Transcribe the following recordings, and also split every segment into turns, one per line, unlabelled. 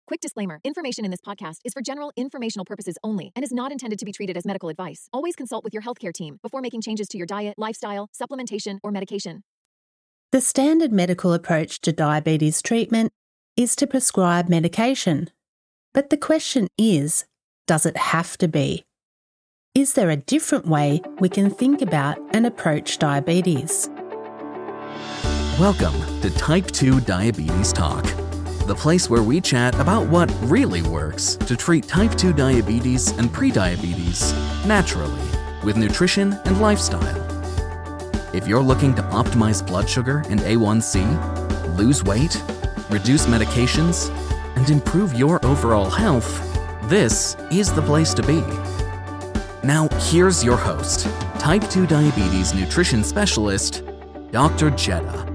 Quick disclaimer, information in this podcast is for general informational purposes only and is not intended to be treated as medical advice. Always consult with your healthcare team before making changes to your diet, lifestyle, supplementation, or medication.
The standard medical approach to diabetes treatment is to prescribe medication. But the question is, does it have to be? Is there a different way we can think about and approach diabetes?
Welcome to Type 2 Diabetes Talk, the place where we chat about what really works to treat type 2 diabetes and prediabetes naturally with nutrition and lifestyle. If you're looking to optimize blood sugar and A1C, lose weight, reduce medications, and improve your overall health, this is the place to be. Now, here's your host, Type 2 Diabetes Nutrition Specialist, Dr. Jeddah.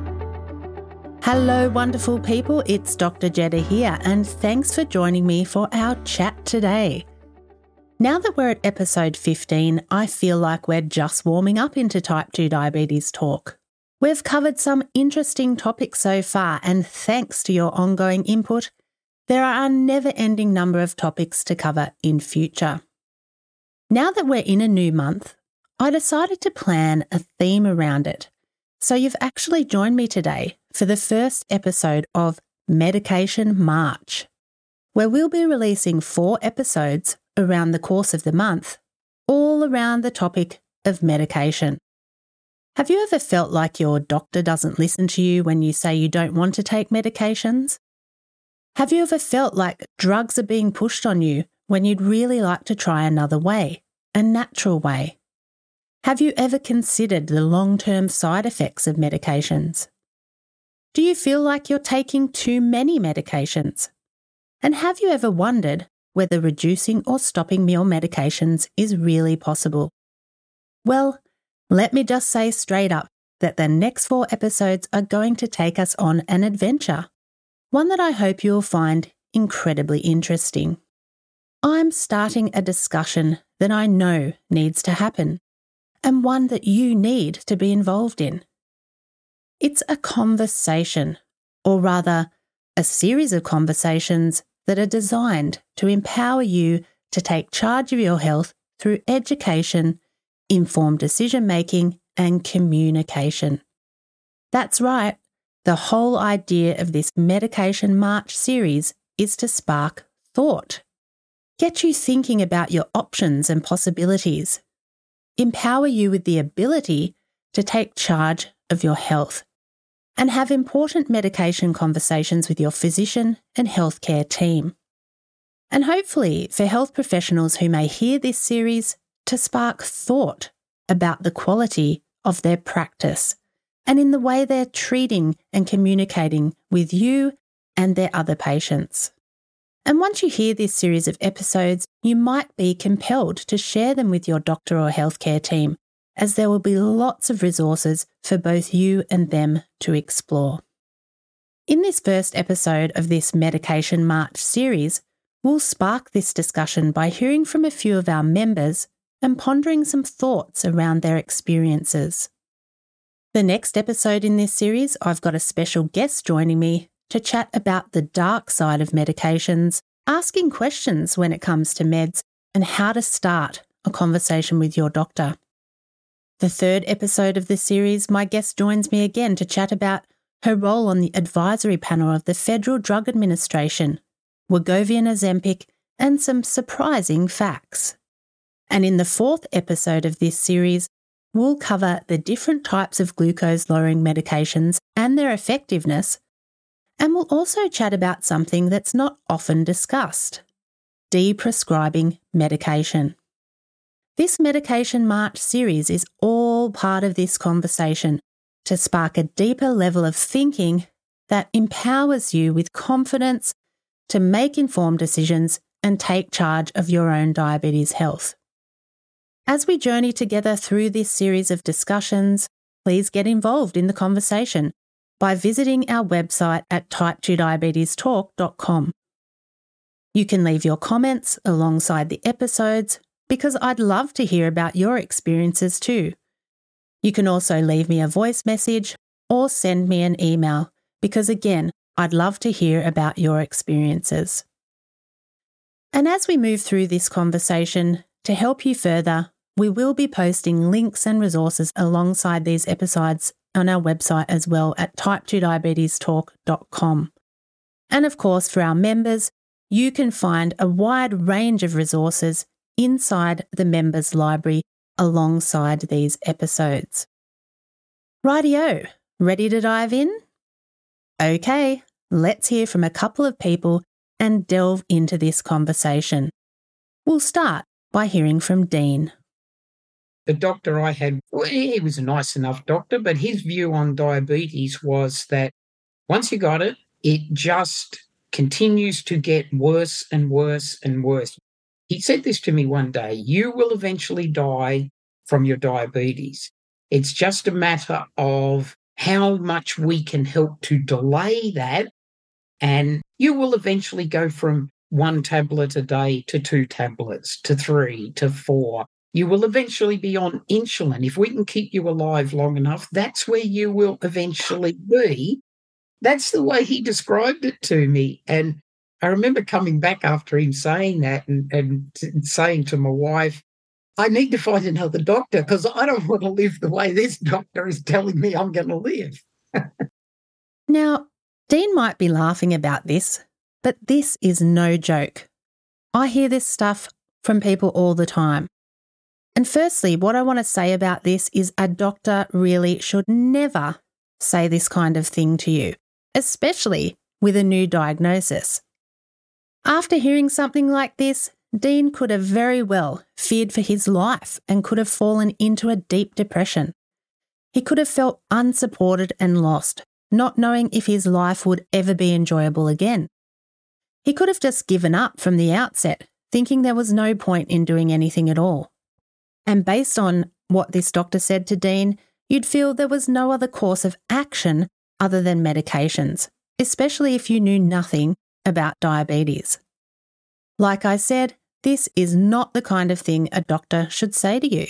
Hello, wonderful people. It's Dr. Jeddah here, and thanks for joining me for our chat today. Now that we're at episode 15, I feel like we're just warming up into type 2 diabetes talk. We've covered some interesting topics so far, and thanks to your ongoing input, there are a never-ending number of topics to cover in future. Now that we're in a new month, I decided to plan a theme around it. So you've actually joined me today for the first episode of Medication March, where we'll be releasing 4 episodes around the course of the month, all around the topic of medication. Have you ever felt like your doctor doesn't listen to you when you say you don't want to take medications? Have you ever felt like drugs are being pushed on you when you'd really like to try another way, a natural way? Have you ever considered the long-term side effects of medications? Do you feel like you're taking too many medications? And have you ever wondered whether reducing or stopping your medications is really possible? Well, let me just say straight up that the next 4 episodes are going to take us on an adventure, one that I hope you'll find incredibly interesting. I'm starting a discussion that I know needs to happen, and one that you need to be involved in. It's a conversation, or rather, a series of conversations that are designed to empower you to take charge of your health through education, informed decision-making, and communication. That's right, the whole idea of this Medication March series is to spark thought, get you thinking about your options and possibilities, empower you with the ability to take charge of your health, and have important medication conversations with your physician and healthcare team. And hopefully, for health professionals who may hear this series, to spark thought about the quality of their practice and in the way they're treating and communicating with you and their other patients. And once you hear this series of episodes, you might be compelled to share them with your doctor or healthcare team, as there will be lots of resources for both you and them to explore. In this first episode of this Medication March series, we'll spark this discussion by hearing from a few of our members and pondering some thoughts around their experiences. The next episode in this series, I've got a special guest joining me to chat about the dark side of medications, asking questions when it comes to meds, and how to start a conversation with your doctor. The third episode of this series, my guest joins me again to chat about her role on the advisory panel of the Federal Drug Administration, Wegovy and Ozempic, and some surprising facts. And in the fourth episode of this series, we'll cover the different types of glucose-lowering medications and their effectiveness, and we'll also chat about something that's not often discussed: deprescribing medication. This Medication March series is all part of this conversation to spark a deeper level of thinking that empowers you with confidence to make informed decisions and take charge of your own diabetes health. As we journey together through this series of discussions, please get involved in the conversation by visiting our website at type2diabetestalk.com. You can leave your comments alongside the episodes because I'd love to hear about your experiences too. You can also leave me a voice message or send me an email because, again, I'd love to hear about your experiences. And as we move through this conversation, to help you further, we will be posting links and resources alongside these episodes on our website as well at type2diabetestalk.com. And of course, for our members, you can find a wide range of resources inside the members library alongside these episodes. Rightio, ready to dive in? Okay, let's hear from a couple of people and delve into this conversation. We'll start by hearing from Dean.
The doctor I had, well, he was a nice enough doctor, but his view on diabetes was that once you got it, it just continues to get worse and worse and worse. He said this to me one day: you will eventually die from your diabetes. It's just a matter of how much we can help to delay that, and you will eventually go from 1 tablet a day to 2 tablets to 3 to 4. You will eventually be on insulin. If we can keep you alive long enough, that's where you will eventually be. That's the way he described it to me. And I remember coming back after him saying that and saying to my wife, I need to find another doctor because I don't want to live the way this doctor is telling me I'm going to live.
Now, Dean might be laughing about this, but this is no joke. I hear this stuff from people all the time. And firstly, what I want to say about this is a doctor really should never say this kind of thing to you, especially with a new diagnosis. After hearing something like this, Dean could have very well feared for his life and could have fallen into a deep depression. He could have felt unsupported and lost, not knowing if his life would ever be enjoyable again. He could have just given up from the outset, thinking there was no point in doing anything at all. And based on what this doctor said to Dean, you'd feel there was no other course of action other than medications, especially if you knew nothing about diabetes. Like I said, this is not the kind of thing a doctor should say to you.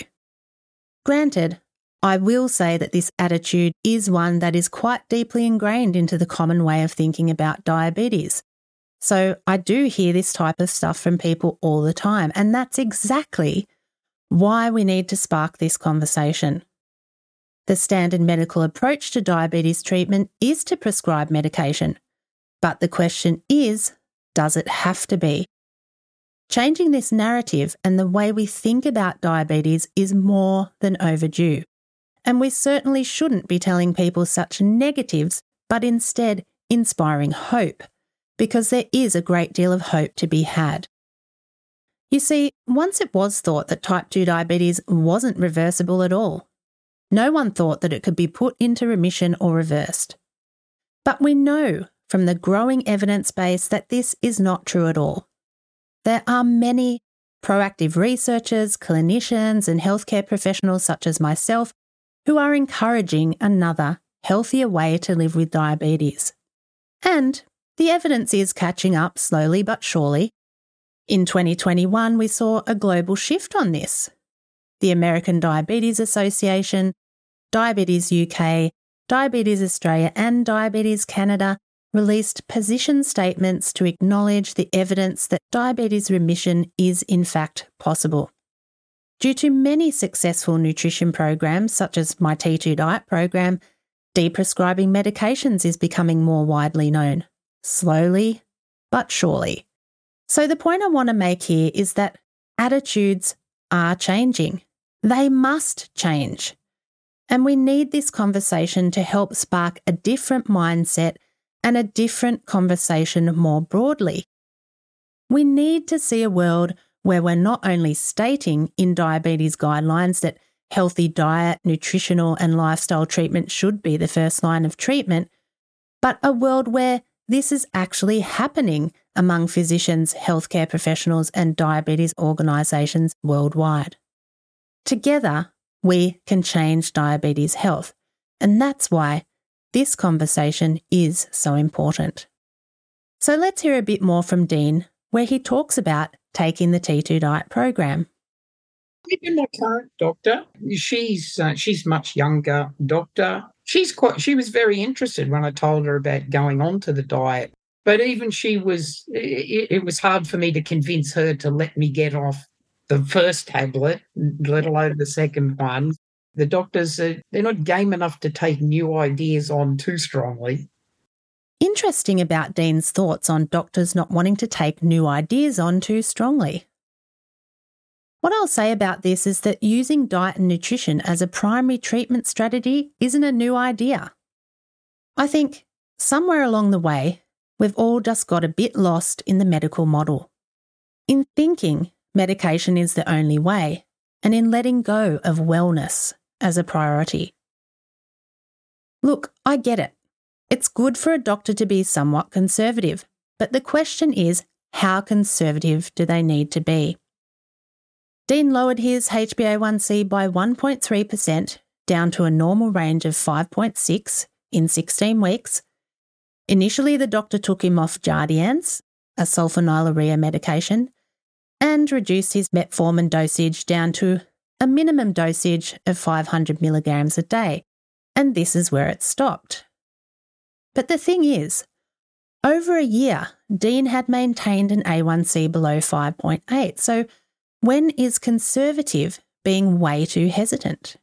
Granted, I will say that this attitude is one that is quite deeply ingrained into the common way of thinking about diabetes. So I do hear this type of stuff from people all the time, and that's exactly why we need to spark this conversation. The standard medical approach to diabetes treatment is to prescribe medication, but the question is, does it have to be? Changing this narrative and the way we think about diabetes is more than overdue, and we certainly shouldn't be telling people such negatives, but instead inspiring hope, because there is a great deal of hope to be had. You see, once it was thought that type 2 diabetes wasn't reversible at all. No one thought that it could be put into remission or reversed. But we know from the growing evidence base that this is not true at all. There are many proactive researchers, clinicians, and healthcare professionals such as myself who are encouraging another, healthier way to live with diabetes. And the evidence is catching up slowly but surely. In 2021, we saw a global shift on this. The American Diabetes Association, Diabetes UK, Diabetes Australia, and Diabetes Canada released position statements to acknowledge the evidence that diabetes remission is in fact possible. Due to many successful nutrition programs such as my T2 Diet program, deprescribing medications is becoming more widely known, slowly but surely. So the point I want to make here is that attitudes are changing. They must change. And we need this conversation to help spark a different mindset and a different conversation more broadly. We need to see a world where we're not only stating in diabetes guidelines that healthy diet, nutritional and lifestyle treatment should be the first line of treatment, but a world where this is actually happening among physicians, healthcare professionals and diabetes organisations worldwide. Together, we can change diabetes health, and that's why this conversation is so important. So let's hear a bit more from Dean, where he talks about taking the T2 Diet program.
Even my current doctor, she's much younger doctor. She was very interested when I told her about going on to the diet. But even she was, it was hard for me to convince her to let me get off the first tablet, let alone the second one. The doctors, they're not game enough to take new ideas on too strongly.
Interesting about Dean's thoughts on doctors not wanting to take new ideas on too strongly. What I'll say about this is that using diet and nutrition as a primary treatment strategy isn't a new idea. I think somewhere along the way, we've all just got a bit lost in the medical model, in thinking medication is the only way, and in letting go of wellness as a priority. Look, I get it. It's good for a doctor to be somewhat conservative, but the question is, how conservative do they need to be? Dean lowered his HbA1c by 1.3% down to a normal range of 5.6 in 16 weeks. Initially, the doctor took him off Jardiance, a sulfonylurea medication, and reduced his metformin dosage down to a minimum dosage of 500 milligrams a day, and this is where it stopped. But the thing is, over a year, Dean had maintained an A1C below 5.8, so when is conservative being way too hesitant?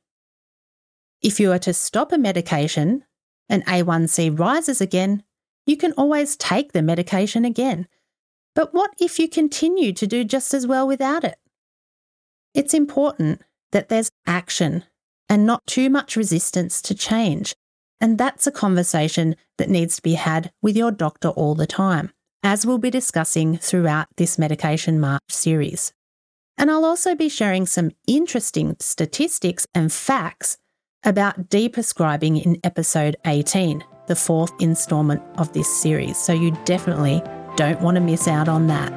If you are to stop a medication and A1C rises again, you can always take the medication again. But what if you continue to do just as well without it? It's important that there's action and not too much resistance to change. And that's a conversation that needs to be had with your doctor all the time, as we'll be discussing throughout this Medication March series. And I'll also be sharing some interesting statistics and facts about deprescribing in episode 18, the fourth instalment of this series. So you definitely don't want to miss out on that.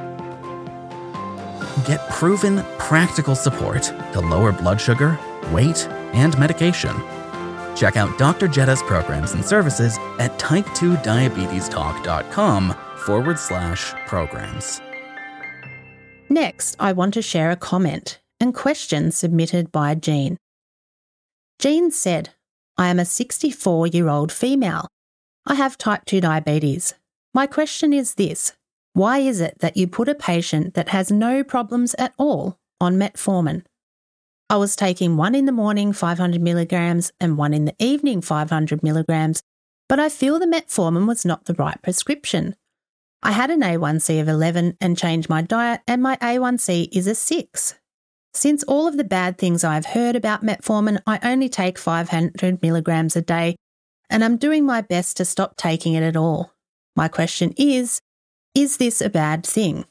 Get proven, practical support to lower blood sugar, weight, and medication. Check out Dr. Jetta's programs and services at type2diabetestalk.com/programs.
Next, I want to share a comment and question submitted by Jean. Jean said, I am a 64-year-old female. I have type 2 diabetes. My question is this: why is it that you put a patient that has no problems at all on metformin? I was taking one in the morning 500 milligrams and one in the evening 500 milligrams, but I feel the metformin was not the right prescription. I had an A1C of 11 and changed my diet, and my A1C is a 6. Since all of the bad things I've heard about metformin, I only take 500 milligrams a day, and I'm doing my best to stop taking it at all. My question is this a bad thing?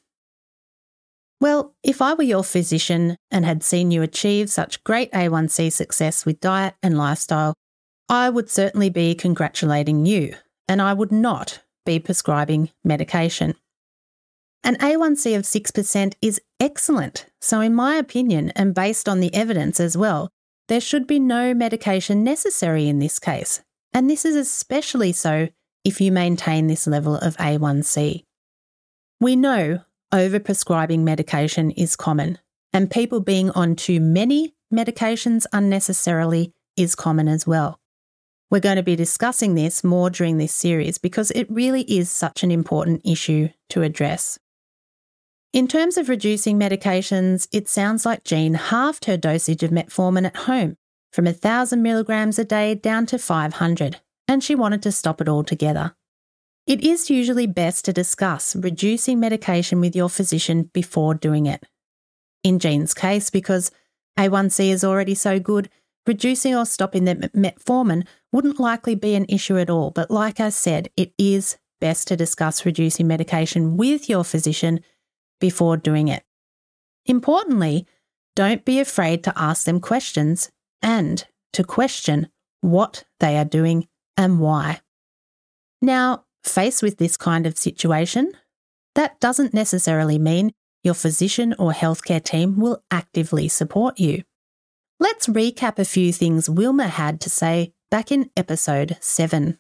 Well, if I were your physician and had seen you achieve such great A1C success with diet and lifestyle, I would certainly be congratulating you, and I would not be prescribing medication. An A1C of 6% is excellent, so in my opinion, and based on the evidence as well, there should be no medication necessary in this case, and this is especially so if you maintain this level of A1C. We know overprescribing medication is common, and people being on too many medications unnecessarily is common as well. We're going to be discussing this more during this series because it really is such an important issue to address. In terms of reducing medications, it sounds like Jean halved her dosage of metformin at home from 1,000 milligrams a day down to 500, and she wanted to stop it altogether. It is usually best to discuss reducing medication with your physician before doing it. In Jean's case, because A1C is already so good, reducing or stopping the metformin wouldn't likely be an issue at all, but like I said, it is best to discuss reducing medication with your physician before doing it. Importantly, don't be afraid to ask them questions and to question what they are doing and why. Now, faced with this kind of situation, that doesn't necessarily mean your physician or healthcare team will actively support you. Let's recap a few things Wilma had to say back in episode 7.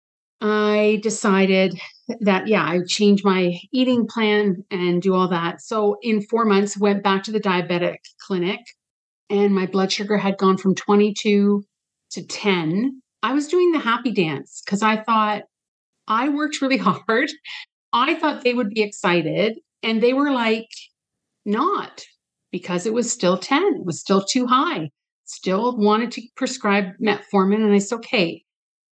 I decided that, I would change my eating plan and do all that. So in 4 months, went back to the diabetic clinic, and my blood sugar had gone from 22 to 10. I was doing the happy dance because I thought I worked really hard I thought they would be excited, and they were like, not, because it was still 10. It was still too high. Still wanted to prescribe metformin. And I said, okay.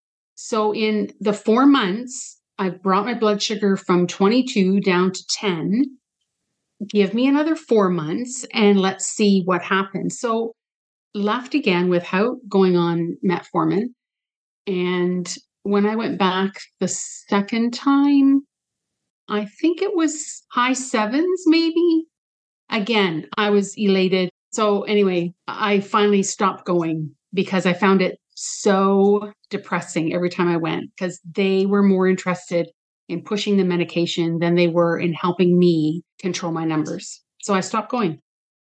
So in the 4 months, I've brought my blood sugar from 22 down to 10. Give me another 4 months and let's see what happens. So left again without going on metformin. And when I went back the second time, I think it was high 7s, maybe. Again, I was elated. So anyway, I finally stopped going because I found it so depressing every time I went, because they were more interested in pushing the medication than they were in helping me control my numbers. So I stopped going.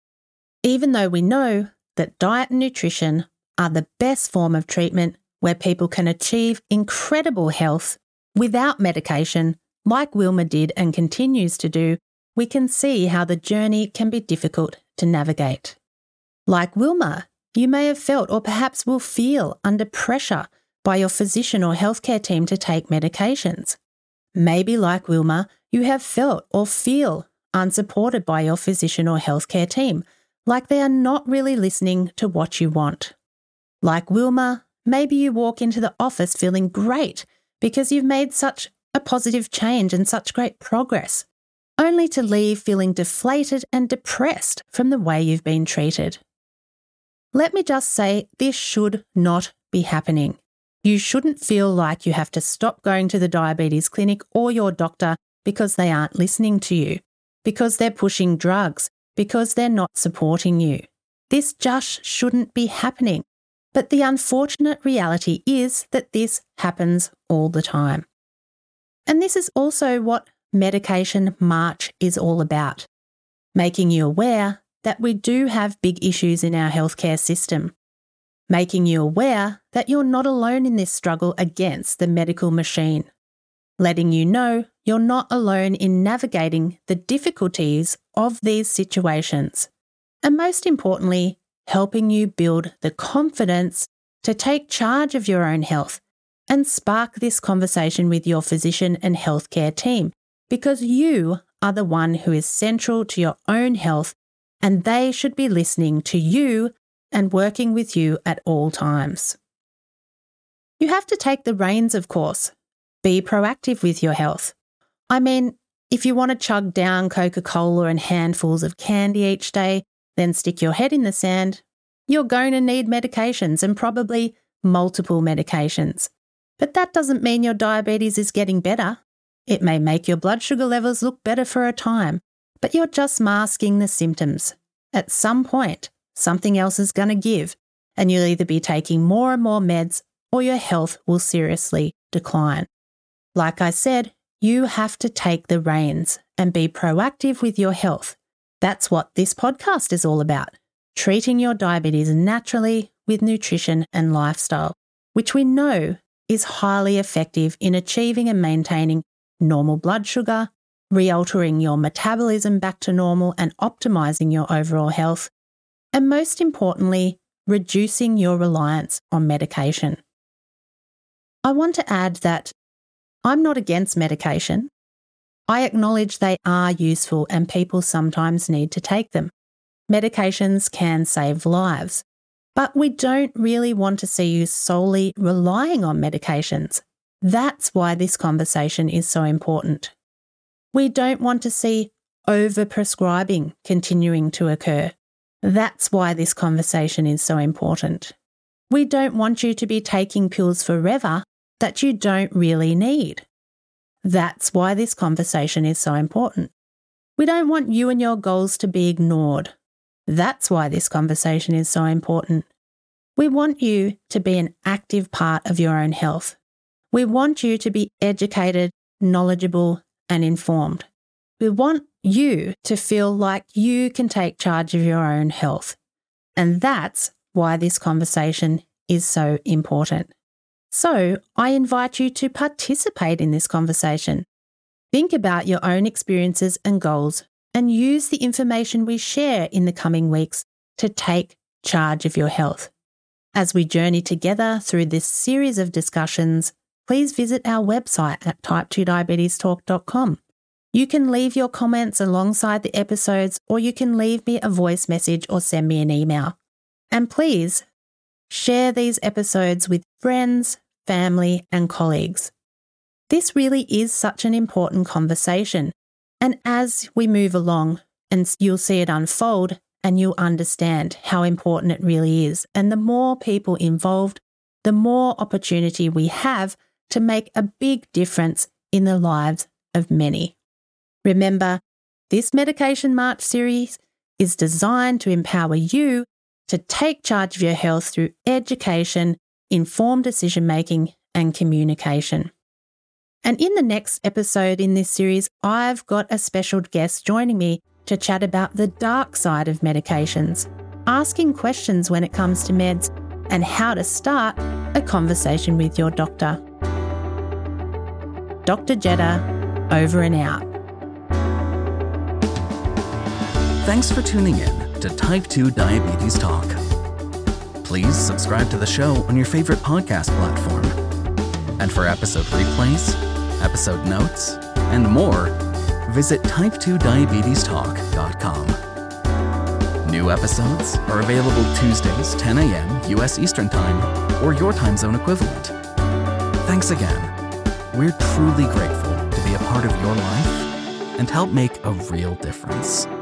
Even though we know that diet and nutrition are the best form of treatment where people can achieve incredible health without medication, like Wilma did and continues to do, we can see how the journey can be difficult to navigate. Like Wilma, you may have felt or perhaps will feel under pressure by your physician or healthcare team to take medications. Maybe like Wilma, you have felt or feel unsupported by your physician or healthcare team, like they are not really listening to what you want. Like Wilma, maybe you walk into the office feeling great because you've made such a positive change and such great progress, only to leave feeling deflated and depressed from the way you've been treated. Let me just say, this should not be happening. You shouldn't feel like you have to stop going to the diabetes clinic or your doctor because they aren't listening to you, because they're pushing drugs, because they're not supporting you. This just shouldn't be happening. But the unfortunate reality is that this happens all the time. And this is also what Medication March is all about, making you aware that we do have big issues in our healthcare system, making you aware that you're not alone in this struggle against the medical machine, letting you know you're not alone in navigating the difficulties of these situations, and most importantly, helping you build the confidence to take charge of your own health and spark this conversation with your physician and healthcare team, because you are the one who is central to your own health, and they should be listening to you and working with you at all times. You have to take the reins, of course. Be proactive with your health. I mean, if you want to chug down Coca-Cola and handfuls of candy each day, then stick your head in the sand, you're going to need medications, and probably multiple medications. But that doesn't mean your diabetes is getting better. It may make your blood sugar levels look better for a time, but you're just masking the symptoms. At some point, something else is going to give, and you'll either be taking more and more meds or your health will seriously decline. Like I said, you have to take the reins and be proactive with your health. That's what this podcast is all about, treating your diabetes naturally with nutrition and lifestyle, which we know is highly effective in achieving and maintaining normal blood sugar, re-altering your metabolism back to normal and optimizing your overall health, and most importantly, reducing your reliance on medication. I want to add that I'm not against medication. I acknowledge they are useful and people sometimes need to take them. Medications can save lives, but we don't really want to see you solely relying on medications. That's why this conversation is so important. We don't want to see over-prescribing continuing to occur. That's why this conversation is so important. We don't want you to be taking pills forever that you don't really need. That's why this conversation is so important. We don't want you and your goals to be ignored. That's why this conversation is so important. We want you to be an active part of your own health. We want you to be educated, knowledgeable, and informed. We want you to feel like you can take charge of your own health. And that's why this conversation is so important. So I invite you to participate in this conversation. Think about your own experiences and goals and use the information we share in the coming weeks to take charge of your health. As we journey together through this series of discussions, please visit our website at type2diabetestalk.com. You can leave your comments alongside the episodes, or you can leave me a voice message or send me an email. And please share these episodes with friends, family, and colleagues. This really is such an important conversation. And as we move along, and you'll see it unfold, and you'll understand how important it really is. And the more people involved, the more opportunity we have to make a big difference in the lives of many. Remember, this Medication March series is designed to empower you to take charge of your health through education, informed decision-making, and communication. And in the next episode in this series, I've got a special guest joining me to chat about the dark side of medications, asking questions when it comes to meds, and how to start a conversation with your doctor. Dr. Jeddah, over and out.
Thanks for tuning in to Type 2 Diabetes Talk. Please subscribe to the show on your favorite podcast platform. And for episode replays, episode notes, and more, visit type2diabetestalk.com. New episodes are available Tuesdays, 10 a.m. U.S. Eastern Time, or your time zone equivalent. Thanks again. We're truly grateful to be a part of your life and help make a real difference.